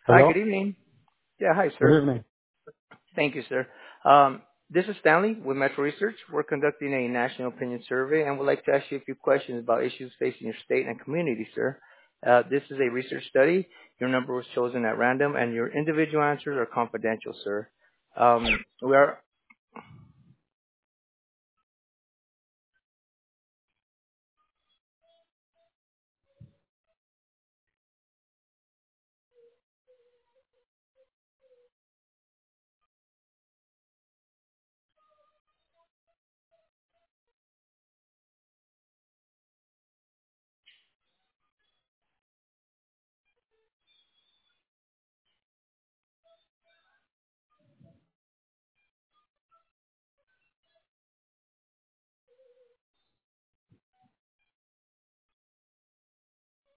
Hi, good Hello? evening. Yeah, hi, Good sir. evening. Thank you, sir. This is Stanley with Metro Research. We're conducting a national opinion survey and would like to ask you a few questions about issues facing your state and community, sir. This is a research study. Your number was chosen at random and your individual answers are confidential, sir. We are